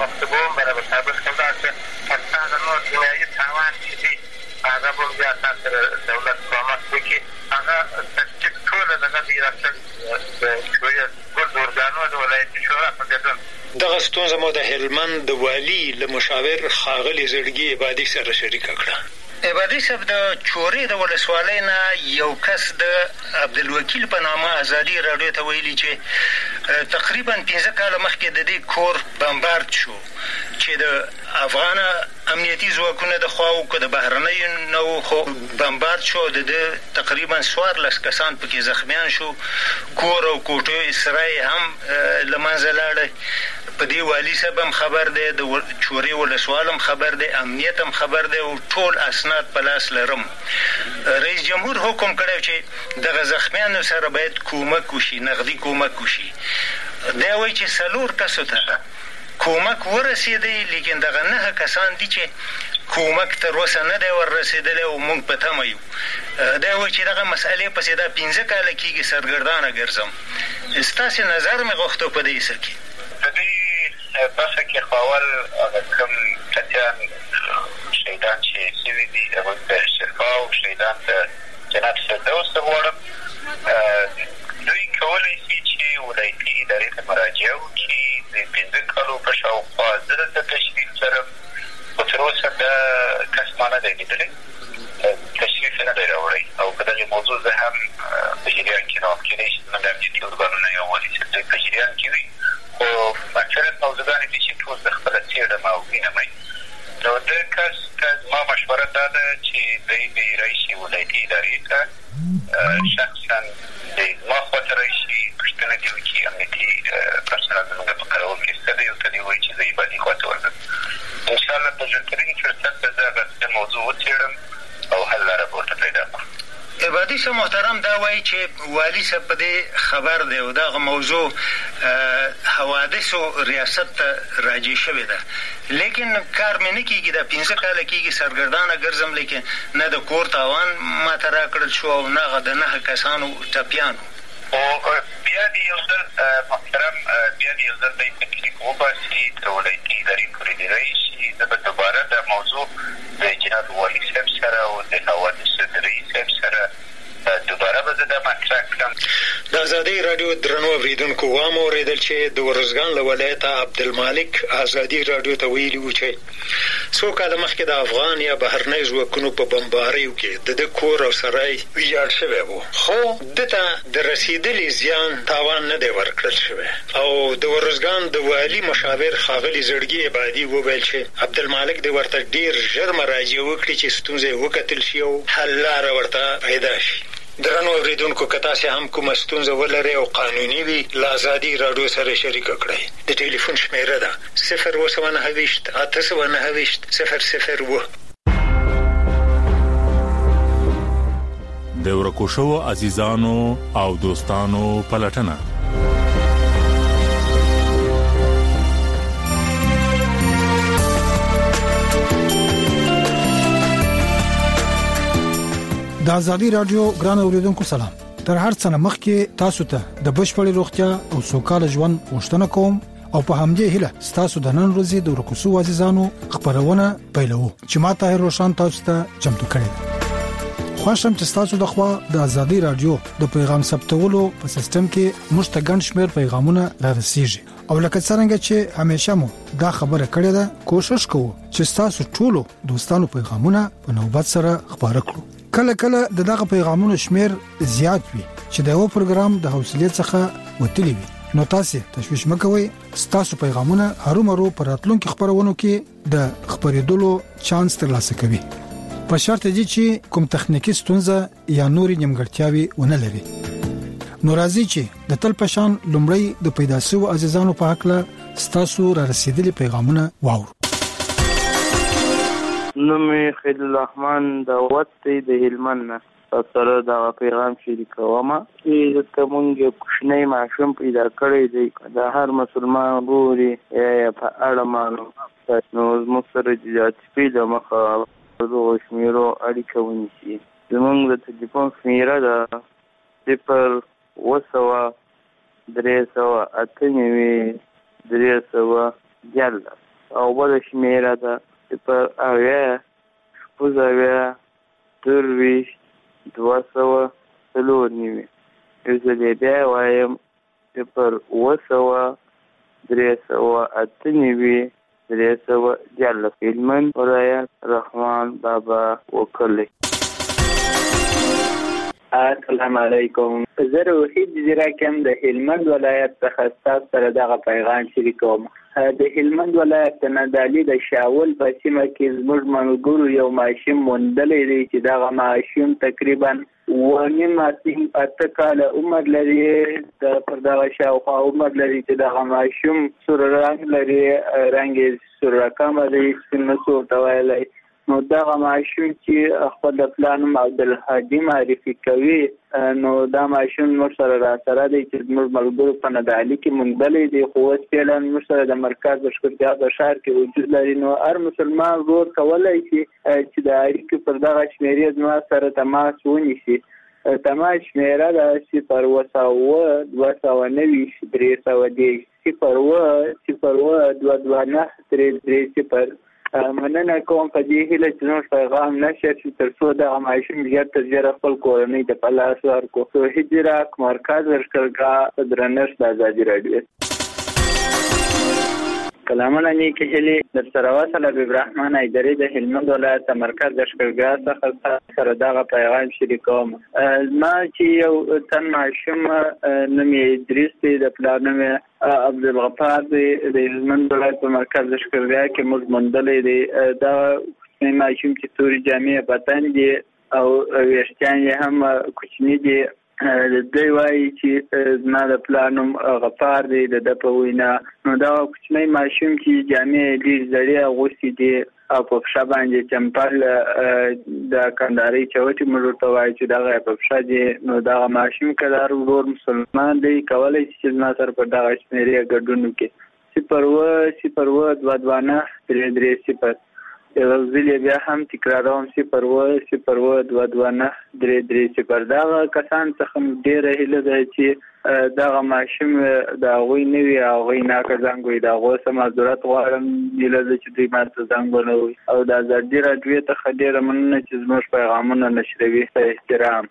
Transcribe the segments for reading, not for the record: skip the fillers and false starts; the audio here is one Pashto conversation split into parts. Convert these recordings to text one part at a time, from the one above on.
مکتوبون برای ثابت کرده که پاکستان نور دنیایی تاوان چې دی هغه به بیا تاسو دولت کومک وکړي هغه تصدیق ټوله دغه د ریاست شویه ګل د ارګانو د ولایتي شورا په ګډون دغه ستونزه مو د هلمند د والي له مشاور ښاغلي زړګي عبادي سره شریکه کړه. عبادي صاحب د چورې د ولسوالۍ نه یو کس د عبدالوکیل په نامه ازادي راډیو ته ویلي چې تقریبا 15 کاله مخکې د دې کور بمبارد شو چې د افغان امنیتي ځواکونه د خوا او که د بهرنیو نه و خو بمبارد شو د تقریبا 14 کسان پکې زخمیان شو کور او کوټې سرای هم له منځه لاړی. په دې والي صاحب هم خبر دی د چورې ولسوال هم خبر دی امنیت هم خبر دی او ټول اسناد په لاس لرم. رئیس جمهور حکم کړی چې دغه زخمیانو سره باید کومک وشي نغدي کومک وشي. دی وایي چې 4 کسو ته کومک ورسېدی لیکن دغه 9 کسان دي چې کومک تر اوسه نه دی وررسېدلی او موږ په تمه یو. دی وایي چې دغه مسئلې پسې دا 15 کاله کېږي سرګردانه ګرځم. ستاسې نظر مې غوښتو په دې څه کې. په دې بحثه کې خو اول هغه کوم ټپیان شهیدان چې سوي دي هغوی ته شفا او شهیدان ته جنت فردوس ته غواړم. دوی کولی شي چې ولایتي ادارې ته مراجعه وکړي. د 15 کالو په شاوخوا زه دلته تشریف لرم خو تر اوسه دا کس ما نه دی لیدلی تشریف نه دی راوړی او په دغې موضوع زه هم په جریان کې نه وم. کېدای شي زموږ د امنیتي ارګانونه یا والي صاحب دوی په جریان کې وي خو اکثرت موضوعګانې دي چې ټول زه خپله څېړم او وینم. نو د کس ته زما مشوره دا ده چې دی دې راشي ولایتي ادارې ته شخصا دی زما خواته راشي پوښتنه دې وکړي امنیتي پرسنل زموږ په کارول کې څه دی ورته دې ووایي چې زه عبادي خواته ورځم. انشاءالله په ژورترین فرصت به زه هغه موضوع وڅېړم او حل لاره به ورته پیدا کړم. عبادي صاحب محترم دا وایي چې والي صاحب په دې خبر دی او دغه موضوع حوادثو ریاست ته راجع شوې ده لیکن کار مې نه کېږي دا 15 کاله کېږي سرګردانه ګرځم لیکن نه د کور تاوان ماته راکړل شو او نه هغه د 9 کسانو ټپیانو. خو بیا دې یو ځل محترم بیا دې یو ځل دی تکلیف وباسي تر ولایتي ادارې پورې دې راشي. زه به دوباره دا موضوع د جناب والي صاحب سره او د حوادثو د رئیس صاحب سره دوباره به زه دا مطرح کړم. د ازادۍ راډیو درنو اورېدونکو وام اورېدل چې د ارزګان له ولایته عبدالمالک ازادي راډیو ته ویلي وو چې څو کاله مخکې د افغان یا بهرنۍ ځواکونو په بمباریو کې د ده کور او سرای ویجاړ شوی و خو ده ته د رسېدلي زیان تاوان نه دی ورکړل شوی. او د ارزګان د والي مشاور ښاغلي زړګي عبادي وویل چې عبدالمالک دې ورته ډېر ژر مراجعه وکړي چې ستونزه یې وکتل شي او حل لاره ورته پیدا شي. درنو اورېدونکو که تاسې هم کومه ستونزه ولرئ او قانوني وي له ازادي راډیو سره شریکه کړئ. د ټلیفون شمېره ده 029 د ورکو شوو عزیزانو او دوستانو پلټنه. د ازادي راډیو ګران اوریدونکو سلام. تر هر څه مخکې تاسو ته د بشپړې روغتیا او سوکاله ژوند غوښتنه کوم او په همدې هیله تاسو د نن ورځې د ورکو شوو عزیزانو خبرونه پیلوو چې ما طاهر روشن تاسو ته چمتو کړی. خوښم چې تاسو د خوا د ازادي راډیو د پیغام ثبتولو په سیستم کې مشتګن شمیر پیغامونه را رسیږي او لکه څنګه چې همیشه مو دا خبره کړې ده کوشش کوو چې تاسو ټولو دوستانو پیغامونه په نوبت سره خبره کړو. کله کله دغه پیغامونو شمیر زیات وي چې د یو پروګرام د حوصلې څخه وتلی وي نو تاسو تشویش مکوئ. تاسو پیغامونه هرومرو پر راتلونکو خبرونو کې د خبرېدلو چانس ترلاسه کوي په شرط دی چې کوم تخنیکی ستونزه یا نوري نیمګړتیاوي ونه لري. نو راځي چې د تل پشان لومړی د پیدا شو عزیزانو په حق له تاسو را رسیدلي پیغامونه واورو. نومي خلیل الرحمن دعوت د هلمند سره دا پیغام شریکوم چې د مونږ کوښنۍ ماشوم پیدا کړی دی د هر مسلمان وروري په اړه معلومات نو موږ سره د پیدا مخه د شمیرو اړیکه ونیسي. زمونږ د ټلیفون شمیره ده 0-398-311. او بل شمیره ده 0 اویا 6 اویا 3 200 4 یو ځل بیا وایم 0 اوه 398 314 هلمند ولایت رحمان بابا وکلی. السلام علیکم. زه وحید زیراکم د هلمند ولایت څخه ستاسو سره دغه پیغام شریکوم. د هلمند ولایت نه د شاول په سیمه کې زموږ ملګرو یو ماشوم موندلی دی چې دغه ماشوم تقریبا 8 کاله عمر لري. پر دغه شاوخوا عمر لري چې دغه ماشوم سور رنګ لري، رنګ یې سور رقمه دی، سپین مسو ورته ویلی. نو دغه ماشوم چې خپل پلار نوم عبدالهادي معرفي کوي، نو دا ماشوم موږ سره راسره دی چې زموږ ملګرو په ندالي کې موندلی دی، خو اوس فعلا موږ سره د مرکز بشکرتیا په ښار کې وجود لري. نو هر مسلمان ورور کولی شي چې د اړیکې پر دغه شمېرې زما سره تماس ونیسي. تماس شمېره ده 0 290 310 0 229 330. مننه کوم په دې هیله چې نور پیغام نشر شي تر څو دغه ماشوم ژر تر ژره خپل کورنۍ ته په لاس ورکړو. توحید ځیرک، مرکز لښکرګاه، درنښت د ازادي راډیو. کلامونه نیکې هیلې در سره وصل. حبیب رحمان ایدري د هلمند ولایت مرکز لښکرګاه څخه سره دغه پیغام شریکوم. ما چې یو تن ماشوم نوم یې ادریس دی، د پلار نوم یې عبدالغفار دی، د هلمند ولایت په مرکز لښکرګاه کې موږ موندلی دی. دا کوچنی ماشوم چې تورې جامې په تن دي او ویښتان یې هم کوچني دي. دوی وایي چې زما د پلار نوم غفار دی. د ده په وینا نو دا کوچنی ماشوم چې جامې ډېرې زړې اغوستې دي او په پښه باندې چمپل د کندهارۍ چوټې موږ ورته وایو چې دغه یې په پښه دي. نو دغه ماشوم که د هر ورور مسلمان دی کولی شي چې زما سره په دغه شمېرې ګډون وکړي. 0 229 330. یو ځل بیا هم تکراروم 0 229 330. دغه کسان څخه ډېره هیله ده چې دغه ماشوم د هغوی نه وي، هغوی ناکه زنګ وي. د هغو څه معذورت غواړم، هیله ده چې دوی ماته زنګ ونه وي. او د ازادي راډیو څخه ډېره مننه چې زموږ پیغامونه نشروي. احترام.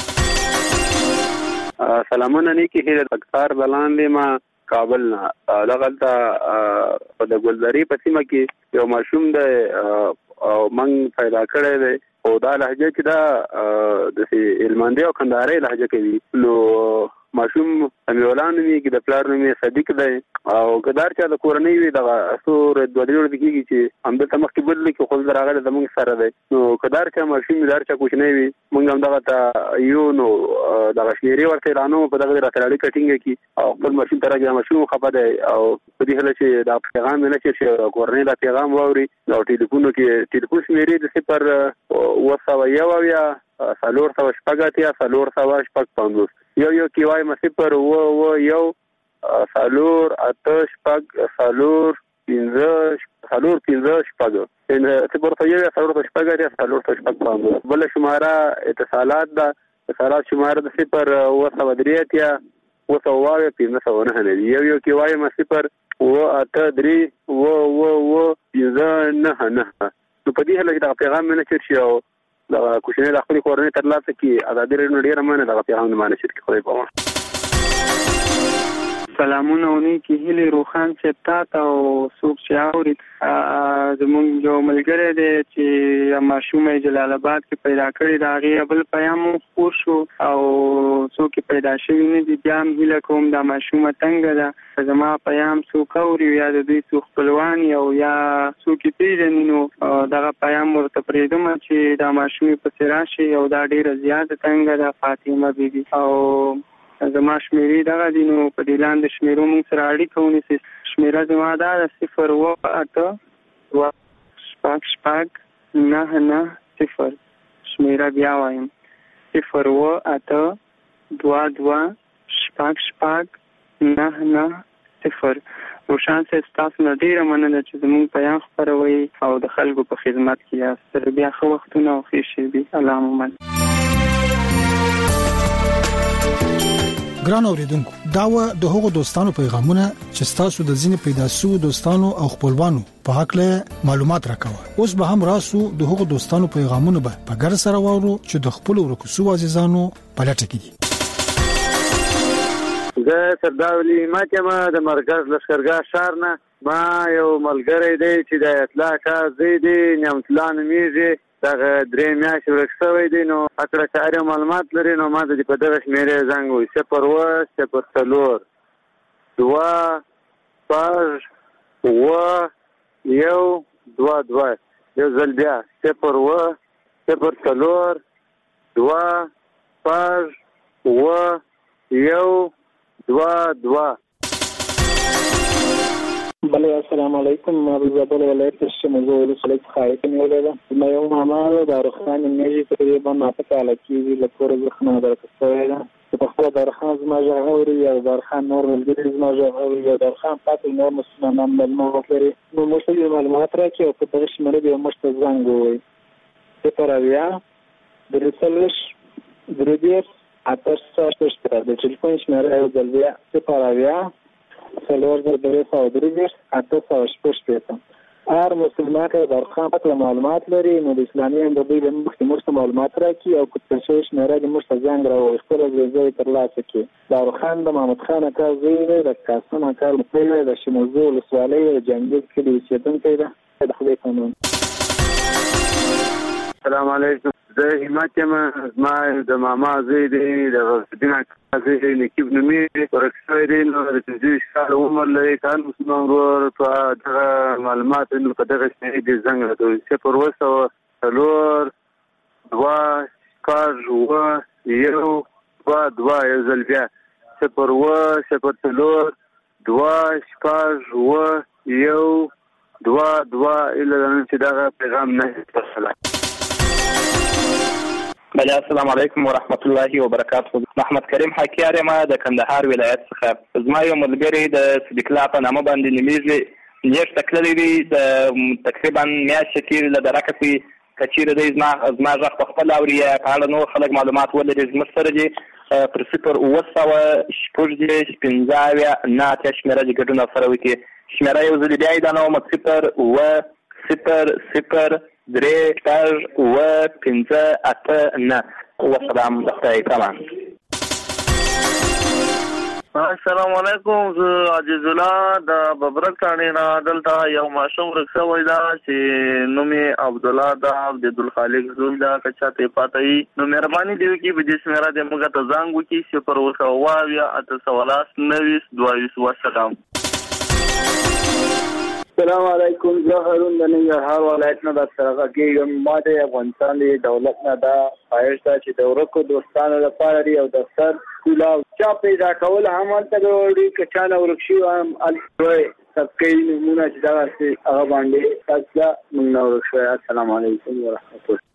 سلامونه نیکې هیلې. اکثر بلاندې ما کابل نه دغلته د ګلزاري په سیمه کې یو ماشوم دی او منګ پیدا کړی دی. او دا لهجه چې دا د هلمندي او کندهارۍ لهجه کوي. نو ماشوم امیولا نومېږي، د پلار نوم یې صدیق دی. او که دا هر چا د کورنۍ وي دغه څو 2-3 ورځې کېږي چې همدلته مخکې بل دی کې خو دلته راغلی زموږ سره دی. نو که دا هر چا ماشوم وي، د هر چا کوچنی وي، موږ هم دغه ته یو نو دغه شمېرې ورته اعلانوو په دغه راته اړیکه ټینګه کړي او خپل ماشوم ته راځي. ماشوم خفه دی او په دې هیله چې دا پیغام یې نه چېرې شي، کورنۍ دا پیغام واوري. او ټلیفونو کې ټلیفون شمېرې د 0 290 406 450 یو کې وایم 0 2 1 4 8 4 5 4 ان 0 4 4 بل شماره اتصالات ده. اتصالات شماره د 0 2 3 5 یو کې وایم 0 8 3 9 نو په دې هله چې دا پیغام نه چېرې شي او دا کوچنی د خپلې کورنۍ ترلاسه کړي. ازادي راډیو ډېره مننه دغه پیغام نه مانه شي خدای په امان. سلامونه او نیکې هیلې روخان صاحب تا ته او څوک چې اوري. زموږ یو ملګری دی چې ماشوم یې جلال آباد کې پیدا کړی، د هغې بل پیام خپور شو او څوک یې پیدا شوي نه دي. بیا هم هیله کوم دا ماشومه تنګه ده، که زما پیام څوک اوري یا د دوی څوک خپلوان او یا څوک یې پېژني نو دغه پیام ورته پرېږدم چې دا ماشوم یې پسې راشي. او دا ډېره زیاته تنګه ده، فاطمه بیبي. او زما شمېرې دغه دي، نو په دې لاندې شمېرو موږ سره اړیکه ونیسئ. شمېره زما دا ده 0 2 8 9 9 0. شمېره بیا وایم 0 8 2 2 8 9 9 0. روشان صاحب ستاسو نه ډېره مننه چې زموږ پیام خپروئ او د خلکو په خدمت کې یاست. سره بیا ښه وختونه او ښې شېبې. الله مو ګران اوریدونکو دا و د هغو دوستانو پیغامونه چې تاسو د ځینې پیدا شو دوستانو او خپلوانو په حق له معلومات راکوه. اوس به هم راسو د هغو دوستانو پیغامونه به په ګر سره وورو چې د خپل ورکوسو عزیزانو په لټه کې دي. زه سردار علي ماکمه د مرکز لشکرګاه شهر نه. ما یو ملګری دی چې د اطلاع کار دی نعمت الله نومیږي. دغه 3 میاشتې ورک شوی دی نو اکړه چاري معلومات لري نو ما د په دغه شمیرې زنګ وي 0 2 5 1 2 2 یو ځل بیا 0 0 2 5 1 2 2. بله السلام علیکم. ما به زابل ولایت شمال ولایت خایت نیولم. ما یو ماما د روخان میږي تقریبا ما په کال کې له کور ځخنه درکوي دا په خپل درخان زما ژغوري یا درخان نور ولګي زما ژغوري یا درخان پاتې نور مسلمانان معلومات لري نو مشکل معلومات راکې او په دغه شمېره به مشته زنګ وي. په تراویا د رسالش درودیر اتر سره د ټلیفون شمېره یو ځل بیا په تراویا سلور در درې سو درې اته سو شپږ هر مسلمان که درخان پاک معلومات لري نو د اسلامي امدادي له مخکې مرسته معلومات راکړي او که څه شمېره د مرسته زنګ راوړي خپل ځای ترلاسه کړي. درخان د محمد خان اکا زوی دی د قاسم اکا لوی د شموزو ولسوالۍ د جنګي کلي اوسېدونکی دی د خدای قانون. السلام علیکم. زه همت یم. زما د ماما زوی دی د غوثالدین اکا زوی دی نقیب نومیږي ورک شوی دی نو د 25 کال عمر لري. کان مسلمان ورور په دغه معلومات نو په دغه شمېرې د زنګ راځي 0 2 5 1 2 یو ځل بیا 0 2 5 1 2 الا چې دغه پیغام نه تصل. بله السلام علیکم ورحمت الله وبرکاته. محمد کریم حکیار ما د کندهار ولایت څخه. زما یو ملګری د صدیق الله په نامه باندې نومیږي نیټ تکللی دی د تقریبا میاشتې تېرې له درکه سي کچیره دی زما غږ په خپل اوري په اړه نور خلک معلومات ولري زموږ سره دي پر 0 شپږ دېرش پنځه اویا نه اتیا شمېره دې ګډون سره وکړي. شمېره یو ځل بیا یې دا نوم 0 3 4 5 8 9. والسلام عليكم. السلام علیکم. زه عزیز الله د ببرک ثاني نه دلته یو ماشوم رخصوي دا چې نوم یې عبدالله دا عبدالخالق زوی دا کچا ته پاتای نو مهرباني دی کی به دې سمره د موږ ته زنګ وکي 0 یا 8 والسلام. السلام علیکم. زه هارون د ننګرهار ولایت نه د سره کېږم. ما د افغانستان د دولت نه دا خواهش ده چې د ورکو دوستانو لپاره لري او دفتر سکول او چا پیدا کول هم هلته وړي که چا نه ورک شي هم هلته سبکې نمونه چې دغه هغه باندې تاسو موږ نه ورک شوی. السلام علیکم ورحمت الله.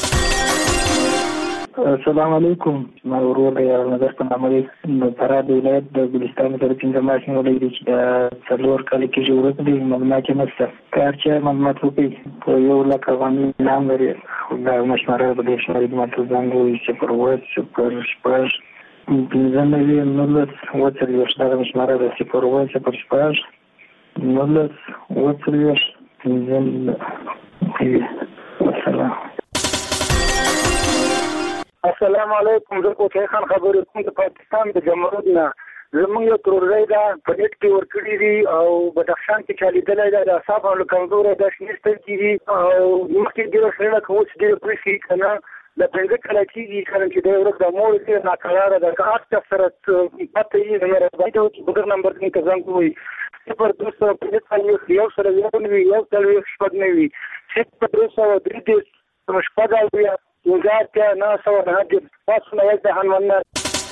السلام علیکم. ما ورور دی نظر په نامه دی د فراه د ولایت د ګلستان د 15 ماشین ولې چې د څلور کال کې جوړ کړی معلومات نشته. کار چې معلومات وکړي په یو لک افغاني نام لري دا مشوره به د شمال د مرکزان وي چې پر وڅ پر شپږ پنځه نوي نولس وڅ د مشوره د 0 وڅ پر شپږ نولس وڅ پنځه. والسلام. السلام علیکم. زه کوټه خان خبرې کوم د پاکستان د جمهوریت نه. زموږ یو تروري دا په نیټ کې ورکړي دي او بدخشان کې چالیدلې ده د اعصاب او کمزوري د شنستر کې او مخکې د سره کوم څه د پریسي کنه د پنځه کله چې کله چې د ورک د مور کې ناکاره د کارت سره پته یې غیر باید چې بګر نمبر کې ځان کوی 0 یو سره یو تل شپږ نه وي 0 شپږ یا وزارت نه سو نه د تاسو نه د هنمنه.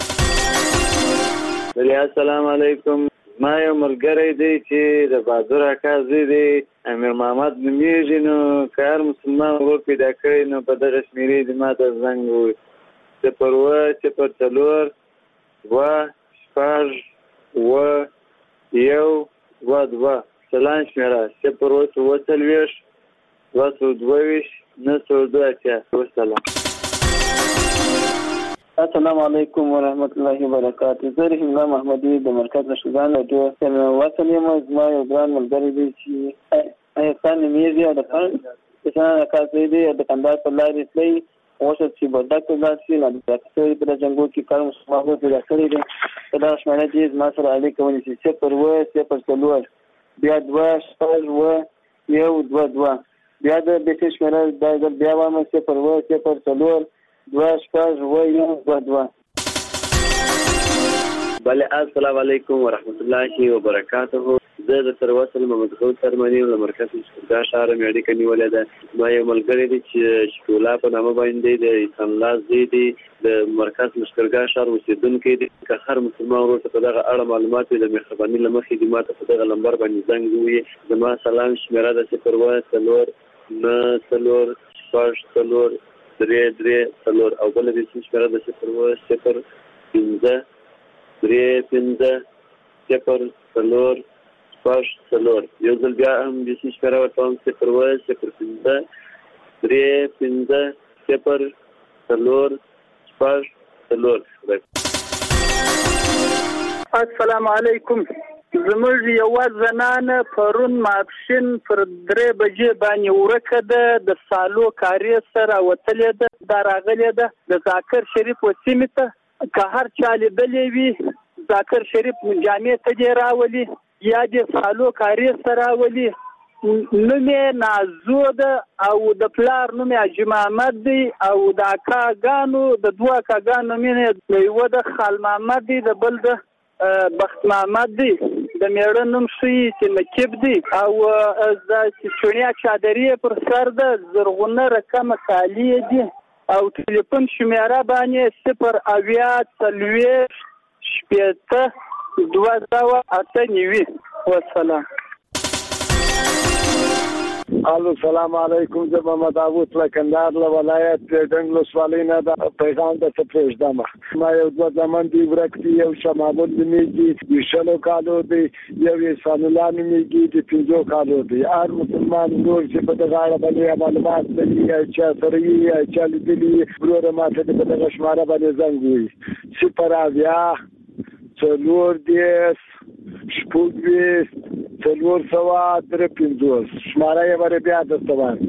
السلام علیکم. ما یو ملګری دی چې د بازار اکا زوی دی امیر محمد نومیږي نو کار مسلمان ورور پیدا کړی نو په دغه شمېرې د ما ته زنګ ووایي 0 2 5 1 2 سلام شمېره 0 2 22 902 والسلام. السلام علیکم ورحمت الله وبرکاته. زه رحیم الله محمدي د مرکز نشدان رادیو وصل یم. زما یو ګران ملګری دی چې احسان نومیږي او د کسان کار دی د کندهار په لارې تللی اوسه چې بردک ته لاړ شي نو د ډاکټر په جنګو کې کار مسلمان پیدا کړی دی. دا شمېره چې زما سره اړیکه ونیسي 0 بیا 2 شپږ 1 2 بیا د بیسې شمېره دا بیا وایم 0 2 شپږ 1 2. بله السلام علیکم ورحمت الله وبرکاته. زه د سروسل محمد خود سرمنی له مرکز دا شهر مې اړیکه نیولې ده. ما یو ملګری دی چې شکولا په نامه باندې د انسان لاس دی د مرکز مشکرګاه شهر اوسیدونکی دی. که هر مسلمان ورور ته په دغه اړه معلومات د مهرباني له مخې دی ماته په دغه نمبر باندې زنګ ووهي. زما سلام شمېره ده 0 3 او بل د شمېره ده 0 5 3 0 یو ځل بیا هم د شمېره ورته 0 5 3 0 السلام علیکم. زموږ یو زنانه پرون ماپښین پر 3 بجې باندې ورکه ده د سالو کاری سره وتلې ده. دا راغلې ده د ذاکر شریف وسیمې ته. که هر چا لیدلې وي ذاکر شریف جامع ته دی راولي یا د سالو کاری سره راولي. نوم یې نازو ده او د پلار نوم یې حاجي محمد دی او د اکاګانو د 2 اکاګانو نوم یې یو د خال محمد دی د بل د بخت محمد دی. د میړه نوم شوی چې نقیب دی او د چونیا چادرې پر سر د زرغونه رقم کالی دی او ټلیفون شمیره باندې 0 والسلام. الو سلام علیکم. زه محمد داوود له کندهار له ولایت ډنګ ولسوالۍ نه د پیغام د تپوسدم. ما یو د زمان دی ورکتی یو شمابل میږي د شلو کالو دی یو انسان الله میږي د 5 کالو دی. هر مسلمان نور چې په دغه اړه باندې معلومات لري چې سره یې چې لیدلی ورور ماته د دغه شماره باندې زنګ وي 0 4 5 شماره یې ور بیا د توان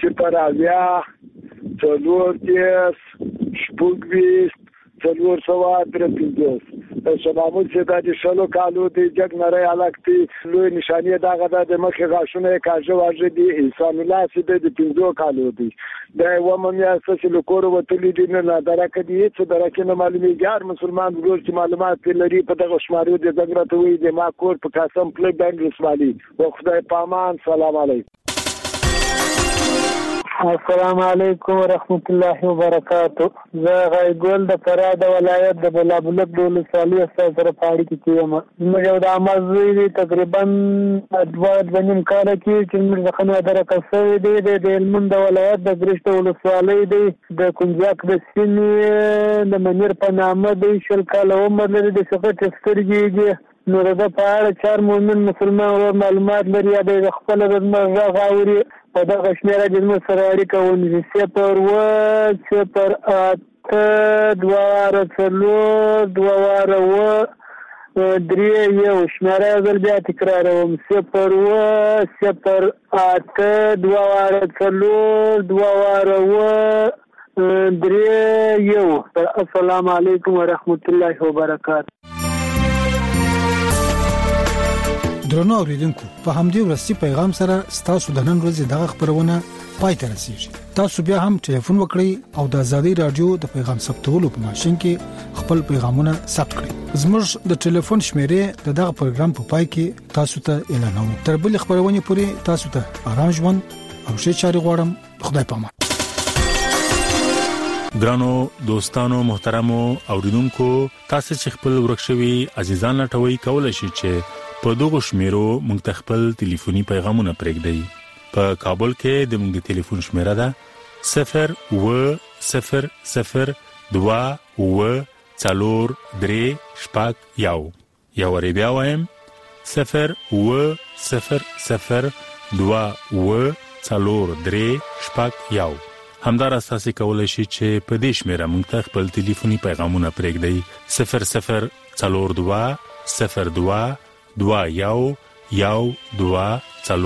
0 4 شمامون چې د شلو کالو د جګ نری علاقتي لوی نشانه دغه د مخې غاښونه کاژه واژه دي. انسان الله چې د 5 کالو دي د ومن یا اساس لکور وتلی دي نه درکه دي چې درکه نه معلومیږي. هر مسلمان ورور چې معلومات لري په دغه شمارو د زګرته وي د ما کور په قسم پلی بند رسوالي او خدای پامان. سلام علیکم. السلام علیکم ورحمت الله وبرکاته. زه غایګل د فراد ولایت د بلابلک د ولسوالۍ سره پاړی کې یم. موږ یو د امازوی تقریبا 2.5 کال کې چې موږ څنګه درکښې دي د هلمند ولایت د ګرشت ولسوالۍ دی د کنجاک د سیمې د منیر په نامه دی. 20 کال عمر لري د څخه سترګې نو د په اړه 4 مؤمن مسلمان معلومات لري یا د خپل د مرغه غاوري په دغه شمیره د موږ سره اړیکه ونیسي 0 2 3 شمیره زل بیا تکراروم 0 السلام علیکم ورحمت الله وبرکاته. درنو اوریدونکو په همدې ورستی پیغام سره ستاسو د نن ورځې دغه خبرونه پای ته رسیږي. تاسو بیا هم ټلیفون وکړئ او د آزادۍ رادیو د پیغام ثبتولو په ماشين کې خپل پیغامونه ثبت کړئ. زموږ د ټلیفون شمیرې د دغه پروګرام په پای کې تاسو ته اعلانوم. تر بل خبرونه پورې تاسو ته آرام ژوند او ښه چاري غواړم. خدای پامان. ګرانو دوستانو محترمو اوریدونکو تاسو چې خپل ورکشوي عزیزان لټوي کولای شئ چې په دغه شمیرو مونږ ته خپل ټلیفوني پیغامونه پرېږدئ. په کابل کې د مونږ ټلیفون شمیره ده 0 0 0 2 4 3 1 یا ور بیا وایم 0 0 0 2 4 3 1 همدار اساسي کولای شي چې په دې شمیره موږ ته خپل ټلیفوني پیغامونه پرېږدئ 0042 02 21 12